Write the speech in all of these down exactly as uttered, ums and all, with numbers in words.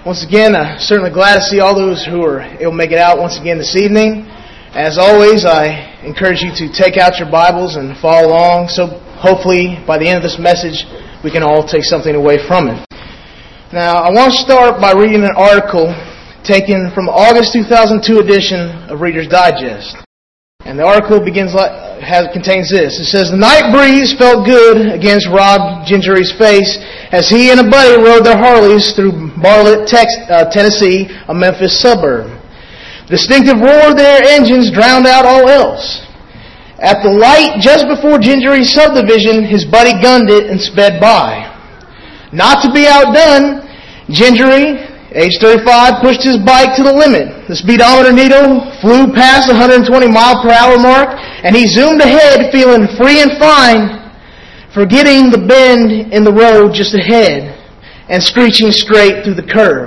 Once again, uh, certainly glad to see all those who are able to make it out once again this evening. As always, I encourage you to take out your Bibles and follow along. So hopefully by the end of this message, we can all take something away from it. Now, I want to start by reading an article taken from the August two thousand two edition of Reader's Digest. And the article begins like, has, contains this. It says, "The night breeze felt good against Rob Gingery's face as he and a buddy rode their Harleys through Bartlett, Tex- uh, Tennessee, a Memphis suburb. The distinctive roar of their engines drowned out all else. At the light just before Gingery's subdivision, his buddy gunned it and sped by. Not to be outdone, Gingery, age thirty-five, pushed his bike to the limit. The speedometer needle flew past the one hundred twenty mile per hour mark, and he zoomed ahead feeling free and fine, forgetting the bend in the road just ahead and screeching straight through the curb.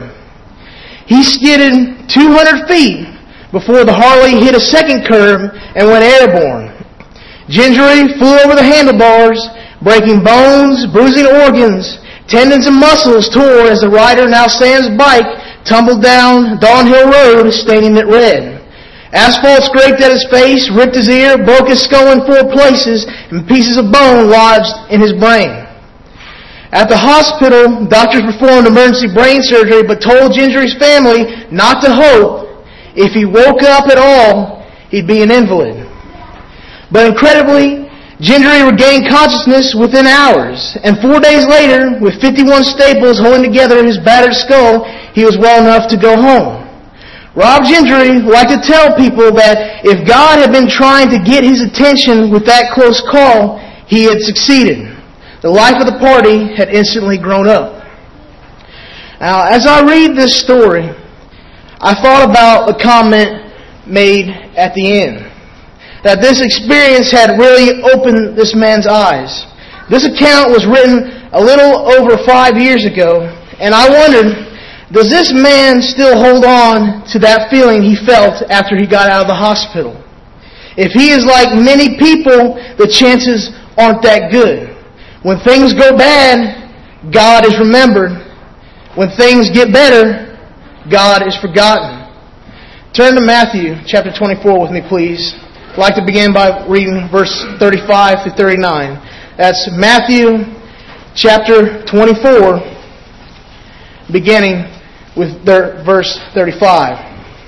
He skidded two hundred feet before the Harley hit a second curb and went airborne. Gingery flew over the handlebars, breaking bones, bruising organs. Tendons and muscles tore as the rider, now Sam's bike, tumbled down Dawnhill Road, staining it red. Asphalt scraped at his face, ripped his ear, broke his skull in four places, and pieces of bone lodged in his brain. At the hospital, doctors performed emergency brain surgery but told Gingery's family not to hope. If he woke up at all, he'd be an invalid. But incredibly, Gingery regained consciousness within hours, and four days later, with fifty-one staples holding together his battered skull, he was well enough to go home. Rob Gingery liked to tell people that if God had been trying to get his attention with that close call, he had succeeded. The life of the party had instantly grown up. Now, as I read this story, I thought about the comment made at the end, that this experience had really opened this man's eyes. This account was written a little over five years ago, and I wondered, does this man still hold on to that feeling he felt after he got out of the hospital? If he is like many people, the chances aren't that good. When things go bad, God is remembered. When things get better, God is forgotten. Turn to Matthew chapter twenty-four with me, please. I'd like to begin by reading verse thirty-five through thirty-nine. That's Matthew chapter twenty-four, beginning with verse thirty-five.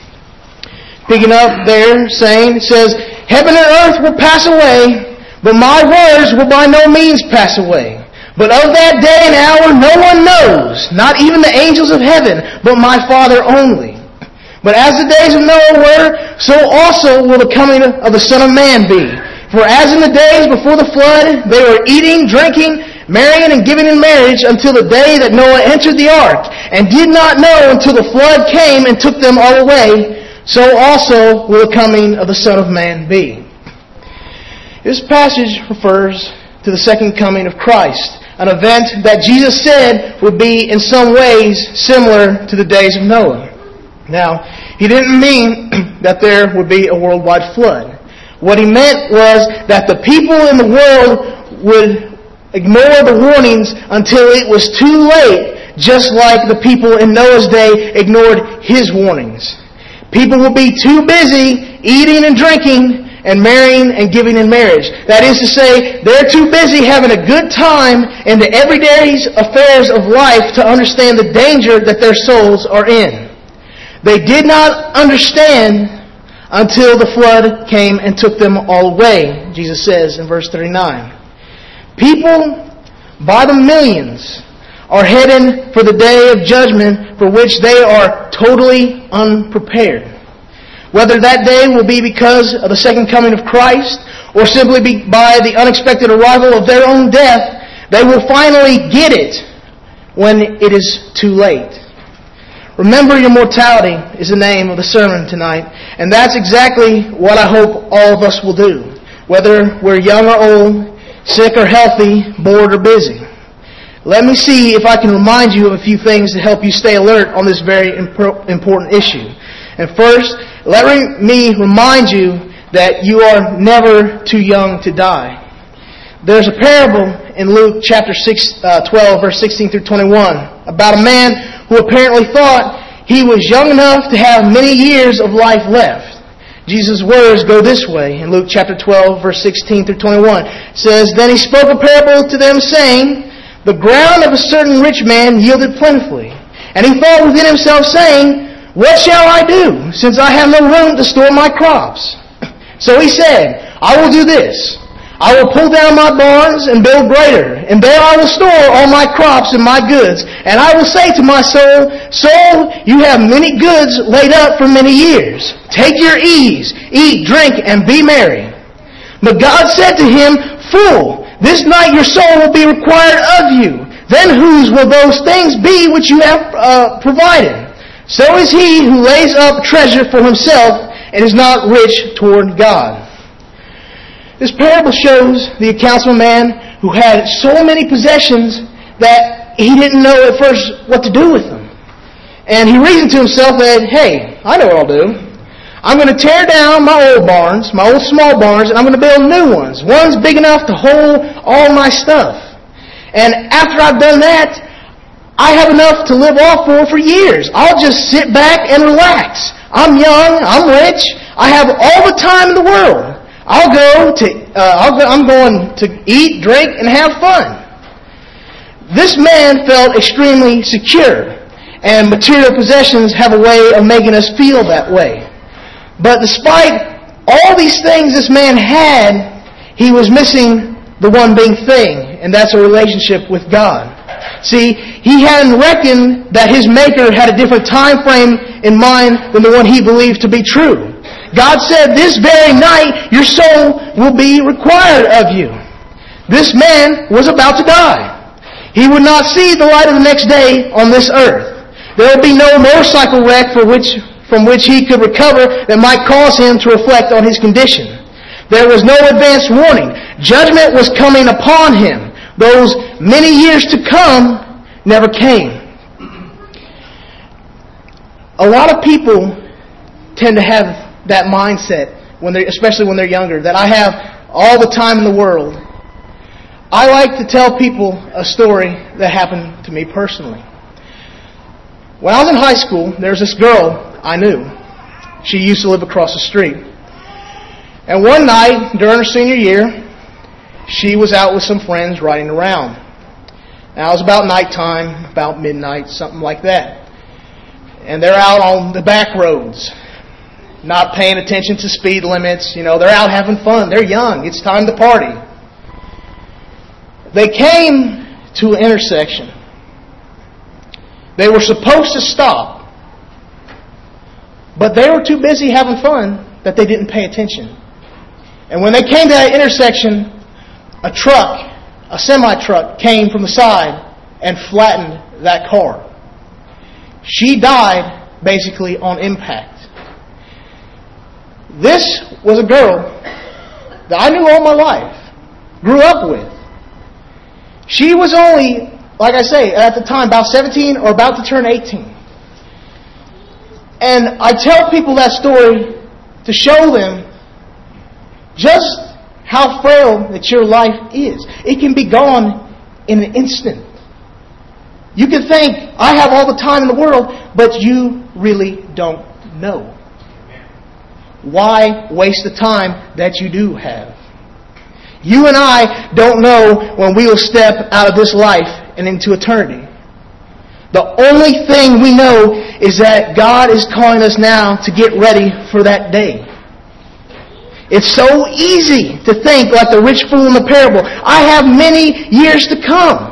Picking up there, saying, it says, "Heaven and earth will pass away, but my words will by no means pass away. But of that day and hour no one knows, not even the angels of heaven, but my Father only. But as the days of Noah were, so also will the coming of the Son of Man be. For as in the days before the flood, they were eating, drinking, marrying, and giving in marriage until the day that Noah entered the ark, and did not know until the flood came and took them all away, so also will the coming of the Son of Man be." This passage refers to the second coming of Christ, an event that Jesus said would be in some ways similar to the days of Noah. Now, he didn't mean that there would be a worldwide flood. What he meant was that the people in the world would ignore the warnings until it was too late, just like the people in Noah's day ignored his warnings. People will be too busy eating and drinking and marrying and giving in marriage. That is to say, they're too busy having a good time in the everyday affairs of life to understand the danger that their souls are in. They did not understand until the flood came and took them all away, Jesus says in verse thirty-nine. People by the millions are heading for the day of judgment for which they are totally unprepared. Whether that day will be because of the second coming of Christ or simply be by the unexpected arrival of their own death, they will finally get it when it is too late. Remember your mortality is the name of the sermon tonight, and that's exactly what I hope all of us will do, whether we're young or old, sick or healthy, bored or busy. Let me see if I can remind you of a few things to help you stay alert on this very important issue. And first, let me remind you that you are never too young to die. There's a parable in Luke chapter six, uh, twelve, verse sixteen through twenty-one, about a man who apparently thought he was young enough to have many years of life left. Jesus' words go this way in Luke chapter twelve, verse sixteen through twenty-one. It says, "Then he spoke a parable to them, saying, The ground of a certain rich man yielded plentifully. And he thought within himself, saying, What shall I do, since I have no room to store my crops? So he said, I will do this. I will pull down my barns and build greater, and there I will store all my crops and my goods. And I will say to my soul, Soul, you have many goods laid up for many years. Take your ease, eat, drink, and be merry. But God said to him, Fool, this night your soul will be required of you. Then whose will those things be which you have uh, provided? So is he who lays up treasure for himself and is not rich toward God." This parable shows the accounts of a man who had so many possessions that he didn't know at first what to do with them. And he reasoned to himself that, hey, I know what I'll do. I'm going to tear down my old barns, my old small barns, and I'm going to build new ones. Ones big enough to hold all my stuff. And after I've done that, I have enough to live off for for years. I'll just sit back and relax. I'm young, I'm rich, I have all the time in the world. I'll go to, uh, I'll go, I'm going to eat, drink, and have fun. This man felt extremely secure, and material possessions have a way of making us feel that way. But despite all these things this man had, he was missing the one big thing, and that's a relationship with God. See, he hadn't reckoned that his Maker had a different time frame in mind than the one he believed to be true. God said, this very night your soul will be required of you. This man was about to die. He would not see the light of the next day on this earth. There would be no motorcycle wreck for which, from which he could recover that might cause him to reflect on his condition. There was no advance warning. Judgment was coming upon him. Those many years to come never came. A lot of people tend to have that mindset, when they, especially when they're younger, that I have all the time in the world. I like to tell people a story that happened to me personally. When I was in high school, there was this girl I knew. She used to live across the street. And one night, during her senior year, she was out with some friends riding around. Now, it was about nighttime, about midnight, something like that. And they're out on the back roads, not paying attention to speed limits. You know, they're out having fun. They're young. It's time to party. They came to an intersection. They were supposed to stop, but they were too busy having fun that they didn't pay attention. And when they came to that intersection, a truck, a semi-truck, came from the side and flattened that car. She died basically on impact. This was a girl that I knew all my life, grew up with. She was only, like I say, at the time, about seventeen or about to turn eighteen. And I tell people that story to show them just how frail that your life is. It can be gone in an instant. You can think, I have all the time in the world, but you really don't know. Why waste the time that you do have? You and I don't know when we will step out of this life and into eternity. The only thing we know is that God is calling us now to get ready for that day. It's so easy to think like the rich fool in the parable. I have many years to come.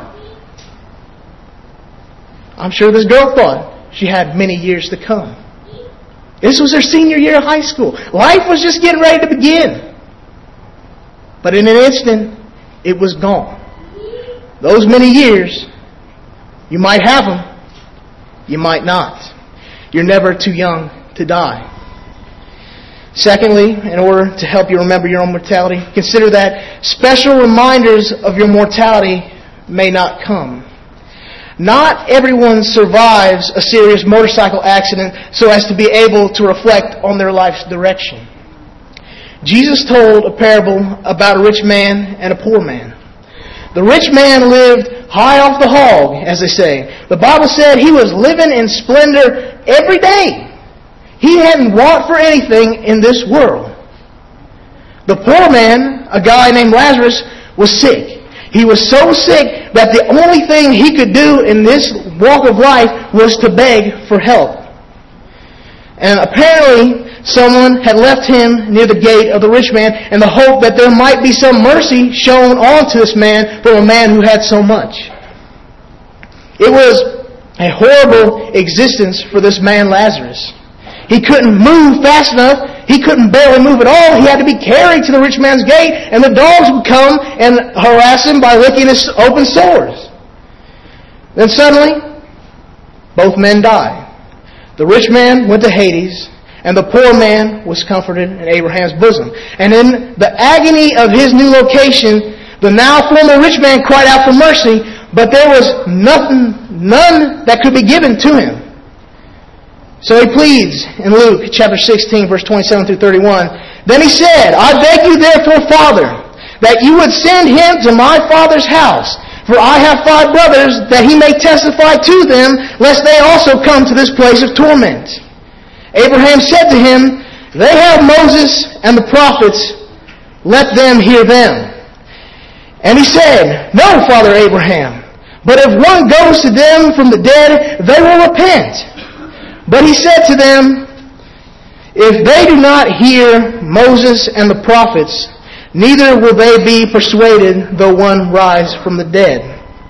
I'm sure this girl thought she had many years to come. This was her senior year of high school. Life was just getting ready to begin. But in an instant, it was gone. Those many years, you might have them, you might not. You're never too young to die. Secondly, in order to help you remember your own mortality, consider that special reminders of your mortality may not come. Not everyone survives a serious motorcycle accident so as to be able to reflect on their life's direction. Jesus told a parable about a rich man and a poor man. The rich man lived high off the hog, as they say. The Bible said he was living in splendor every day. He hadn't want for anything in this world. The poor man, a guy named Lazarus, was sick. He was so sick that the only thing he could do in this walk of life was to beg for help. And apparently, someone had left him near the gate of the rich man in the hope that there might be some mercy shown onto this man from a man who had so much. It was a horrible existence for this man Lazarus. He couldn't move fast enough. He couldn't barely move at all. He had to be carried to the rich man's gate, and the dogs would come and harass him by licking his open sores. Then suddenly, both men died. The rich man went to Hades, and the poor man was comforted in Abraham's bosom. And in the agony of his new location, the now former rich man cried out for mercy, but there was nothing, none that could be given to him. So he pleads in Luke chapter sixteen, verse twenty-seven through thirty-one. Then he said, I beg you therefore, Father, that you would send him to my father's house. For I have five brothers, that he may testify to them, lest they also come to this place of torment. Abraham said to him, They have Moses and the prophets, let them hear them. And he said, No, Father Abraham, but if one goes to them from the dead, they will repent. But he said to them, If they do not hear Moses and the prophets, neither will they be persuaded though one rise from the dead.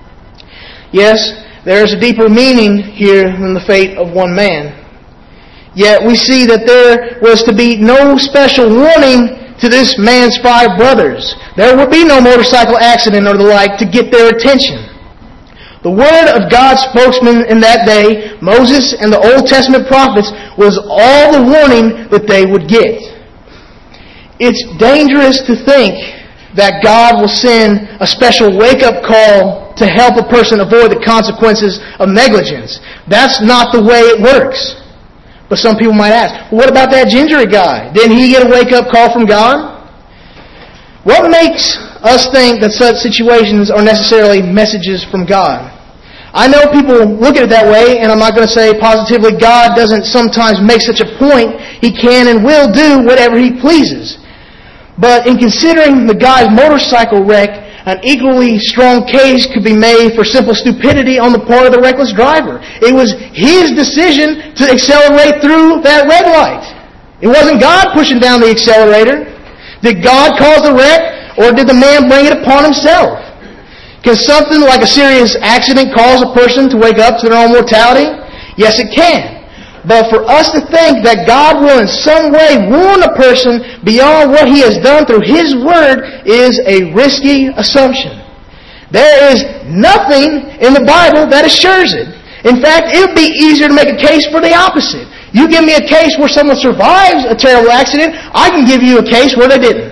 Yes, there is a deeper meaning here than the fate of one man. Yet we see that there was to be no special warning to this man's five brothers. There would be no motorcycle accident or the like to get their attention. The word of God's spokesman in that day, Moses and the Old Testament prophets, was all the warning that they would get. It's dangerous to think that God will send a special wake-up call to help a person avoid the consequences of negligence. That's not the way it works. But some people might ask, well, what about that gingery guy? Didn't he get a wake-up call from God? What makes us think that such situations are necessarily messages from God? I know people look at it that way, and I'm not going to say positively God doesn't sometimes make such a point. He can and will do whatever He pleases. But in considering the guy's motorcycle wreck, an equally strong case could be made for simple stupidity on the part of the reckless driver. It was his decision to accelerate through that red light. It wasn't God pushing down the accelerator. Did God cause the wreck, or did the man bring it upon himself? Can something like a serious accident cause a person to wake up to their own mortality? Yes, it can. But for us to think that God will in some way warn a person beyond what He has done through His Word is a risky assumption. There is nothing in the Bible that assures it. In fact, it would be easier to make a case for the opposite. You give me a case where someone survives a terrible accident, I can give you a case where they didn't.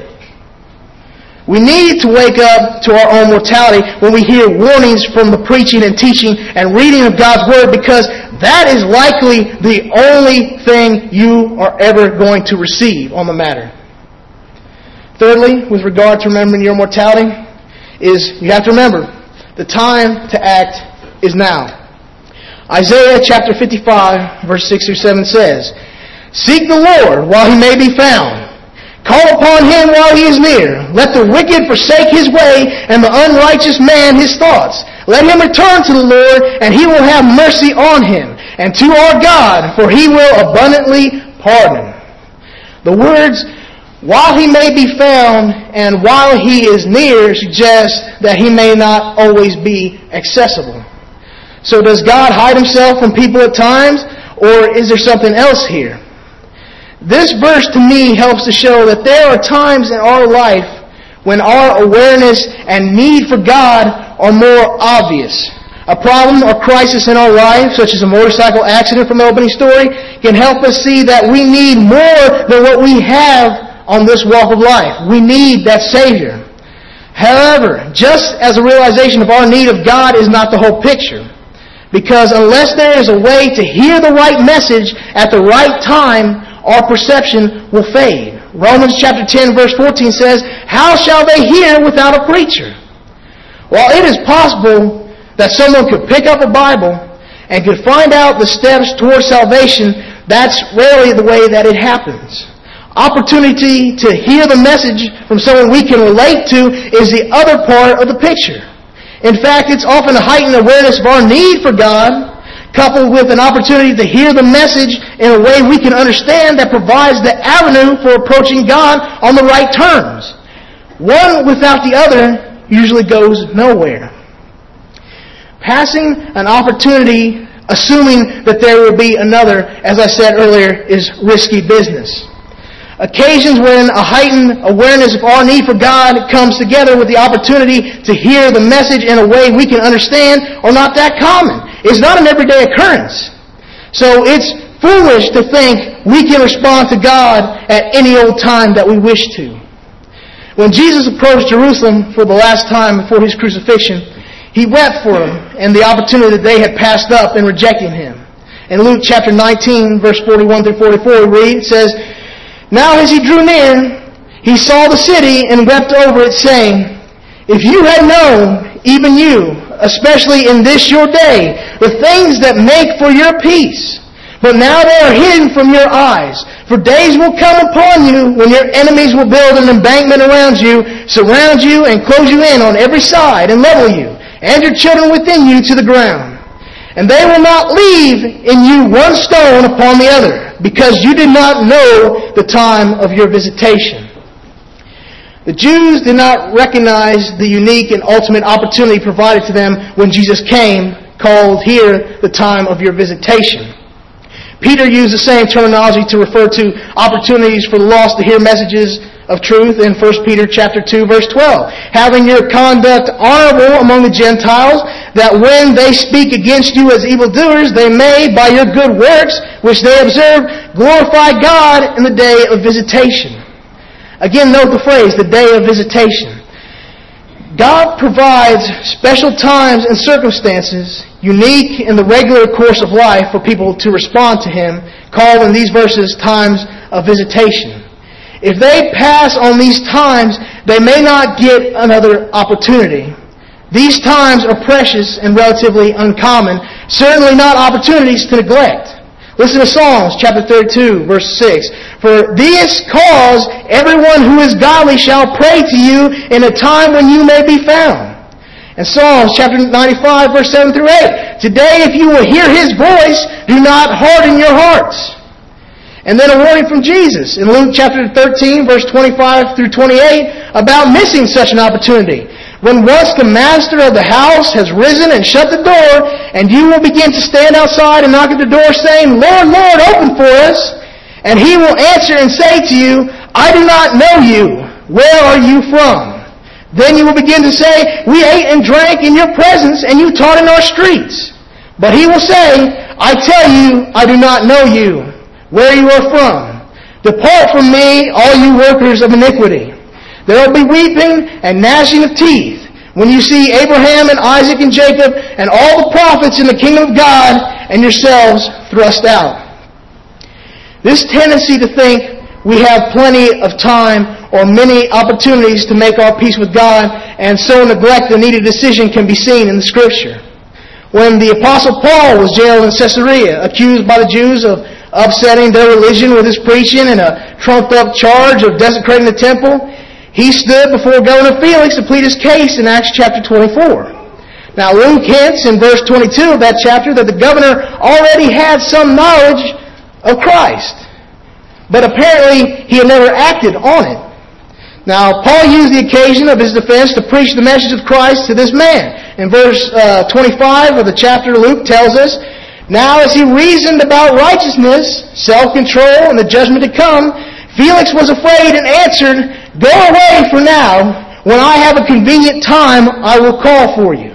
We need to wake up to our own mortality when we hear warnings from the preaching and teaching and reading of God's Word, because that is likely the only thing you are ever going to receive on the matter. Thirdly, with regard to remembering your mortality, is you have to remember, the time to act is now. Isaiah chapter fifty-five, verse six through seven says, Seek the Lord while He may be found. Call upon Him while He is near. Let the wicked forsake his way, and the unrighteous man his thoughts. Let him return to the Lord, and He will have mercy on him, and to our God, for He will abundantly pardon. The words, while He may be found, and while He is near, suggest that He may not always be accessible. So does God hide Himself from people at times, or is there something else here? This verse to me helps to show that there are times in our life when our awareness and need for God are more obvious. A problem or crisis in our life, such as a motorcycle accident from the opening story, can help us see that we need more than what we have on this walk of life. We need that Savior. However, just as a realization of our need of God is not the whole picture. Because unless there is a way to hear the right message at the right time, our perception will fade. Romans chapter ten verse fourteen says, How shall they hear without a preacher? While it is possible that someone could pick up a Bible and could find out the steps towards salvation, that's rarely the way that it happens. Opportunity to hear the message from someone we can relate to is the other part of the picture. In fact, it's often a heightened awareness of our need for God, coupled with an opportunity to hear the message in a way we can understand that provides the avenue for approaching God on the right terms. One without the other usually goes nowhere. Passing an opportunity, assuming that there will be another, as I said earlier, is risky business. Occasions when a heightened awareness of our need for God comes together with the opportunity to hear the message in a way we can understand are not that common. It's not an everyday occurrence. So it's foolish to think we can respond to God at any old time that we wish to. When Jesus approached Jerusalem for the last time before His crucifixion, He wept for them and the opportunity that they had passed up in rejecting Him. In Luke chapter nineteen, verse forty-one through forty-four, we read, it says, "Now as He drew near, He saw the city and wept over it, saying, If you had known, even you, especially in this your day, the things that make for your peace, but now they are hidden from your eyes. For days will come upon you when your enemies will build an embankment around you, surround you, and close you in on every side, and level you, and your children within you to the ground. And they will not leave in you one stone upon the other, because you did not know the time of your visitation." The Jews did not recognize the unique and ultimate opportunity provided to them when Jesus came, called here the time of your visitation. Peter used the same terminology to refer to opportunities for the lost to hear messages of truth in First Peter chapter two, verse twelve. "Having your conduct honorable among the Gentiles, that when they speak against you as evildoers, they may, by your good works, which they observe, glorify God in the day of visitation." Again, note the phrase, the day of visitation. God provides special times and circumstances, unique in the regular course of life, for people to respond to Him, called in these verses times of visitation. If they pass on these times, they may not get another opportunity. These times are precious and relatively uncommon, certainly not opportunities to neglect. Listen to Psalms chapter thirty-two, verse six. "For this cause everyone who is godly shall pray to you in a time when you may be found." And Psalms chapter ninety-five, verse seven through eight. "Today if you will hear His voice, do not harden your hearts." And then a warning from Jesus in Luke chapter thirteen, verse twenty-five through twenty-eight about missing such an opportunity. "When once the master of the house has risen and shut the door, and you will begin to stand outside and knock at the door, saying, 'Lord, Lord, open for us,' and He will answer and say to you, 'I do not know you. Where are you from?' Then you will begin to say, 'We ate and drank in your presence, and you taught in our streets.' But He will say, 'I tell you, I do not know you, where you are from. Depart from me, all you workers of iniquity.' There will be weeping and gnashing of teeth when you see Abraham and Isaac and Jacob and all the prophets in the kingdom of God and yourselves thrust out." This tendency to think we have plenty of time or many opportunities to make our peace with God and so neglect the needed decision can be seen in the Scripture. When the Apostle Paul was jailed in Caesarea, accused by the Jews of upsetting their religion with his preaching and a trumped-up charge of desecrating the temple, he stood before Governor Felix to plead his case in Acts chapter twenty-four. Now Luke hints in verse twenty-two of that chapter that the governor already had some knowledge of Christ, but apparently he had never acted on it. Now Paul used the occasion of his defense to preach the message of Christ to this man. In verse uh, twenty-five of the chapter, Luke tells us, "Now as he reasoned about righteousness, self-control, and the judgment to come, Felix was afraid and answered, 'Go away for now. When I have a convenient time, I will call for you.'"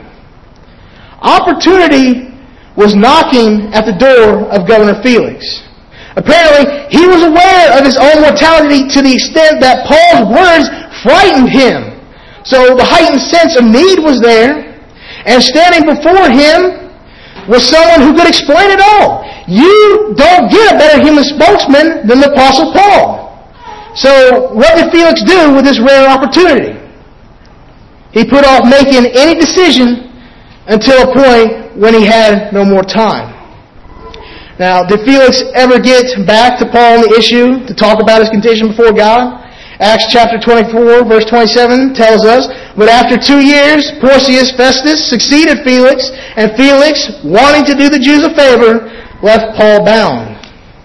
Opportunity was knocking at the door of Governor Felix. Apparently, he was aware of his own mortality to the extent that Paul's words frightened him. So the heightened sense of need was there, and standing before him was someone who could explain it all. You don't get a better human spokesman than the Apostle Paul. So what did Felix do with this rare opportunity? He put off making any decision until a point when he had no more time. Now, did Felix ever get back to Paul on the issue to talk about his condition before God? Acts chapter twenty-four, verse twenty-seven tells us, "But after two years, Porcius Festus succeeded Felix, and Felix, wanting to do the Jews a favor, left Paul bound."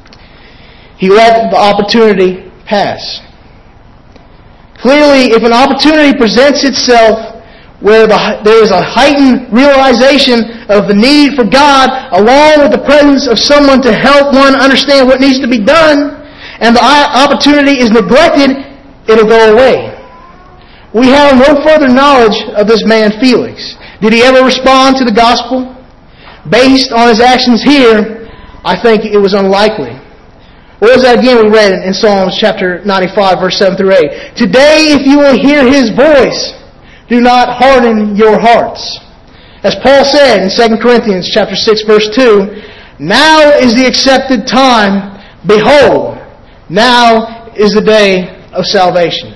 He let the opportunity pass. Clearly, if an opportunity presents itself where the, there is a heightened realization of the need for God, along with the presence of someone to help one understand what needs to be done, and the opportunity is neglected, it'll go away. We have no further knowledge of this man Felix. Did he ever respond to the gospel? Based on his actions here, I think it was unlikely. What was that again we read in Psalms chapter ninety-five, verse seven through eight? "Today, if you will hear His voice, do not harden your hearts." As Paul said in Second Corinthians chapter six, verse two, "Now is the accepted time. Behold, now is the day of salvation."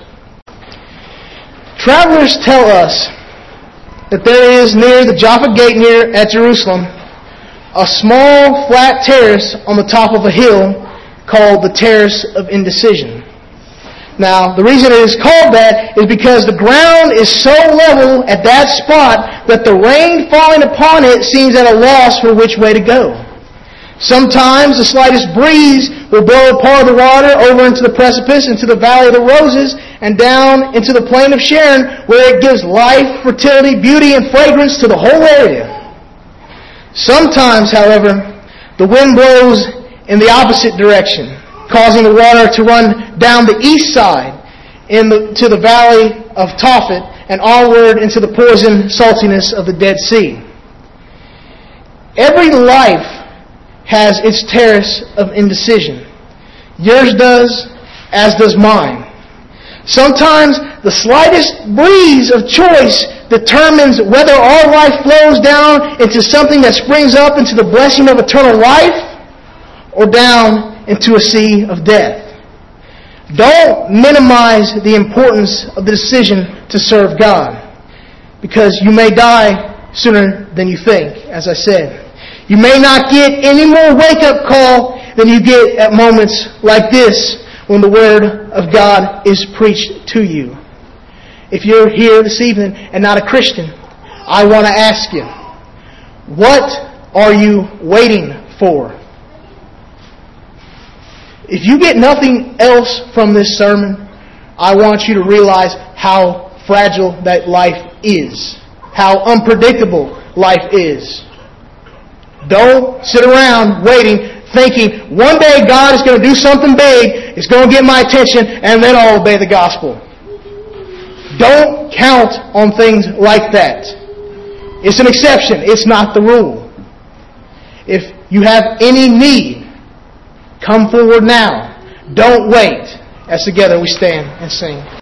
Travelers tell us that there is near the Jaffa Gate near at Jerusalem a small flat terrace on the top of a hill called the Terrace of Indecision. Now, the reason it is called that is because the ground is so level at that spot that the rain falling upon it seems at a loss for which way to go. Sometimes the slightest breeze will blow a part of the water over into the precipice, into the Valley of the Roses, and down into the Plain of Sharon, where it gives life, fertility, beauty, and fragrance to the whole area. Sometimes, however, the wind blows in the opposite direction, causing the water to run down the east side in the, to the Valley of Tophet and onward into the poison saltiness of the Dead Sea. Every life has its terrace of indecision. Yours does, as does mine. Sometimes the slightest breeze of choice determines whether our life flows down into something that springs up into the blessing of eternal life or down into a sea of death. Don't minimize the importance of the decision to serve God, because you may die sooner than you think, as I said. You may not get any more wake-up call than you get at moments like this when the Word of God is preached to you. If you're here this evening and not a Christian, I want to ask you, what are you waiting for? If you get nothing else from this sermon, I want you to realize how fragile that life is, how unpredictable life is. Don't sit around waiting, thinking one day God is going to do something big, it's going to get my attention, and then I'll obey the gospel. Don't count on things like that. It's an exception. It's not the rule. If you have any need, come forward now. Don't wait. As together we stand and sing.